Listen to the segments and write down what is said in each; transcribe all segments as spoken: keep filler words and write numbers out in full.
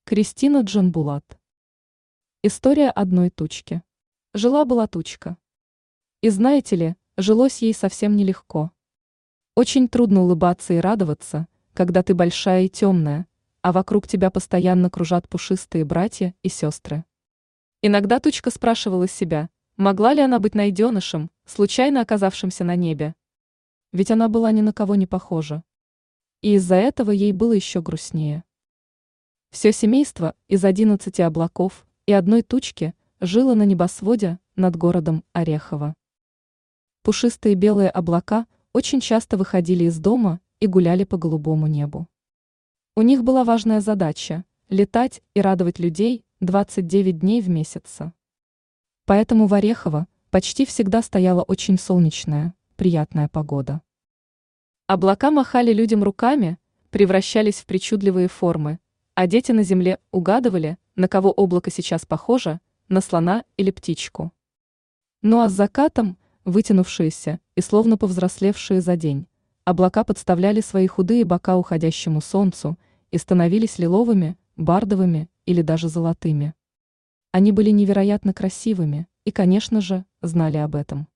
Кристина Джанбулат. История одной тучки. Жила-была тучка. И знаете ли, жилось ей совсем нелегко. Очень трудно улыбаться и радоваться, когда ты большая и темная, а вокруг тебя постоянно кружат пушистые братья и сестры. Иногда тучка спрашивала себя, могла ли она быть найденышем, случайно оказавшимся на небе. Ведь она была ни на кого не похожа. И из-за этого ей было еще грустнее. Все семейство из одиннадцати облаков и одной тучки жило на небосводе над городом Орехово. Пушистые белые облака очень часто выходили из дома и гуляли по голубому небу. У них была важная задача – летать и радовать людей двадцать девять дней в месяц. Поэтому в Орехово почти всегда стояла очень солнечная, приятная погода. Облака махали людям руками, превращались в причудливые формы, а дети на земле угадывали, на кого облако сейчас похоже, на слона или птичку. Ну а с закатом, вытянувшиеся и словно повзрослевшие за день, облака подставляли свои худые бока уходящему солнцу и становились лиловыми, бардовыми или даже золотыми. Они были невероятно красивыми и, конечно же, знали об этом.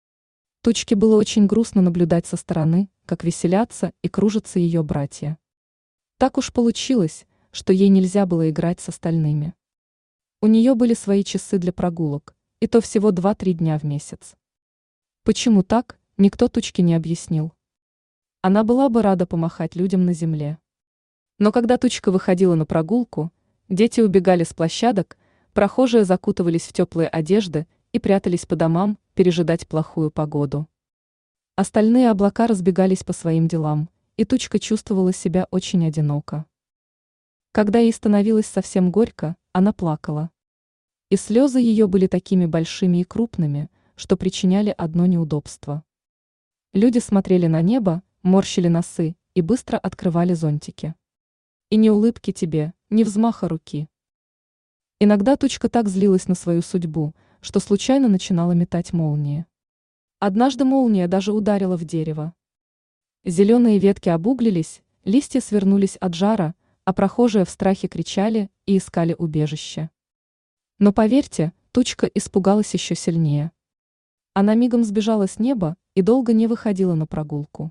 Тучке было очень грустно наблюдать со стороны, как веселятся и кружатся ее братья. Так уж получилось, что ей нельзя было играть с остальными. У нее были свои часы для прогулок, и то всего два-три дня в месяц. Почему так, никто тучке не объяснил. Она была бы рада помахать людям на земле. Но когда тучка выходила на прогулку, дети убегали с площадок, прохожие закутывались в теплые одежды и прятались по домам пережидать плохую погоду. Остальные облака разбегались по своим делам, и тучка чувствовала себя очень одиноко. Когда ей становилось совсем горько, она плакала. И слезы ее были такими большими и крупными, что причиняли одно неудобство. Люди смотрели на небо, морщили носы и быстро открывали зонтики. И ни улыбки тебе, ни взмаха руки. Иногда тучка так злилась на свою судьбу, что случайно начинала метать молнии. Однажды молния даже ударила в дерево. Зеленые ветки обуглились, листья свернулись от жара, а прохожие в страхе кричали и искали убежище. Но поверьте, тучка испугалась еще сильнее. Она мигом сбежала с неба и долго не выходила на прогулку.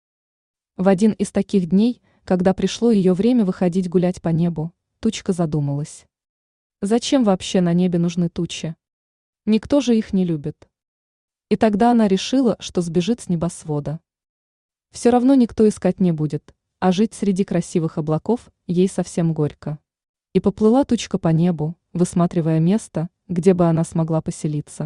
В один из таких дней, когда пришло ее время выходить гулять по небу, тучка задумалась. Зачем вообще на небе нужны тучи? Никто же их не любит. И тогда она решила, что сбежит с небосвода. Все равно никто искать не будет, а жить среди красивых облаков ей совсем горько. И поплыла тучка по небу, высматривая место, где бы она смогла поселиться.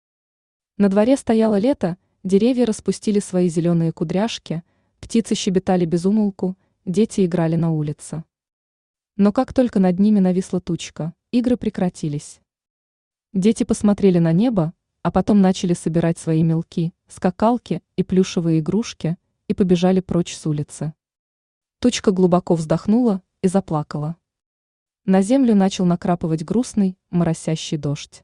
На дворе стояло лето, деревья распустили свои зеленые кудряшки, птицы щебетали без умолку, дети играли на улице. Но как только над ними нависла тучка, игры прекратились. Дети посмотрели на небо, а потом начали собирать свои мелки, скакалки и плюшевые игрушки и побежали прочь с улицы. Тучка глубоко вздохнула и заплакала. На землю начал накрапывать грустный, моросящий дождь.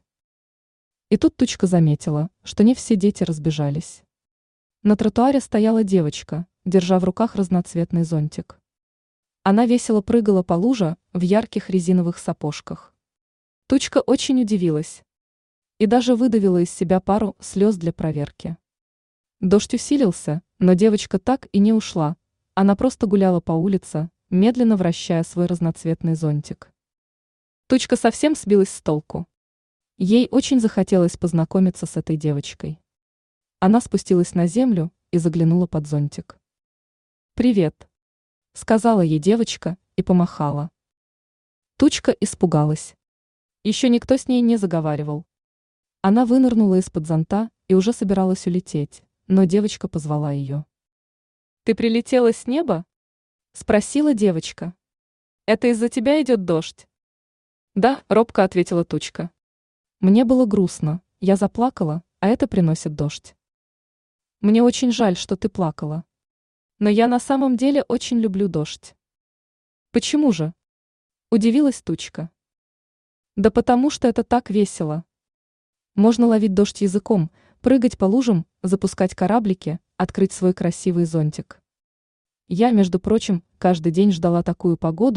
И тут тучка заметила, что не все дети разбежались. На тротуаре стояла девочка, держа в руках разноцветный зонтик. Она весело прыгала по луже в ярких резиновых сапожках. Тучка очень удивилась и даже выдавила из себя пару слез для проверки. Дождь усилился, но девочка так и не ушла, она просто гуляла по улице, медленно вращая свой разноцветный зонтик. Тучка совсем сбилась с толку. Ей очень захотелось познакомиться с этой девочкой. Она спустилась на землю и заглянула под зонтик. «Привет», — сказала ей девочка и помахала. Тучка испугалась. Еще никто с ней не заговаривал. Она вынырнула из-под зонта и уже собиралась улететь, но девочка позвала ее. «Ты прилетела с неба?» — спросила девочка. «Это из-за тебя идет дождь?» «Да», — робко ответила тучка. «Мне было грустно, я заплакала, а это приносит дождь». «Мне очень жаль, что ты плакала. Но я на самом деле очень люблю дождь». «Почему же?» — удивилась тучка. «Да потому что это так весело. Можно ловить дождь языком, прыгать по лужам, запускать кораблики, открыть свой красивый зонтик. Я, между прочим, каждый день ждала такую погоду,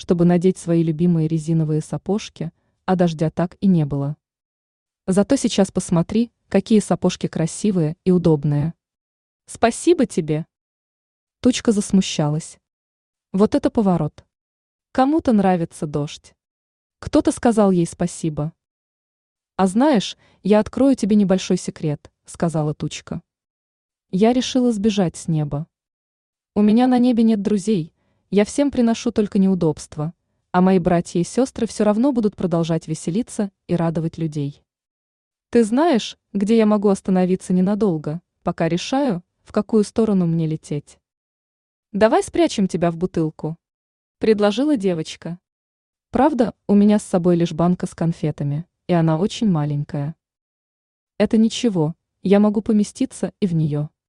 чтобы надеть свои любимые резиновые сапожки, а дождя так и не было. Зато сейчас посмотри, какие сапожки красивые и удобные. Спасибо тебе. Тучка засмущалась. Вот это поворот. Кому-то нравится дождь. Кто-то сказал ей спасибо. А знаешь, я открою тебе небольшой секрет, сказала Тучка. Я решила сбежать с неба. У меня на небе нет друзей, я всем приношу только неудобства, а мои братья и сестры все равно будут продолжать веселиться и радовать людей. Ты знаешь, где я могу остановиться ненадолго, пока решаю, в какую сторону мне лететь? Давай спрячем тебя в бутылку, предложила девочка. Правда, у меня с собой лишь банка с конфетами, и она очень маленькая. Это ничего, я могу поместиться и в нее.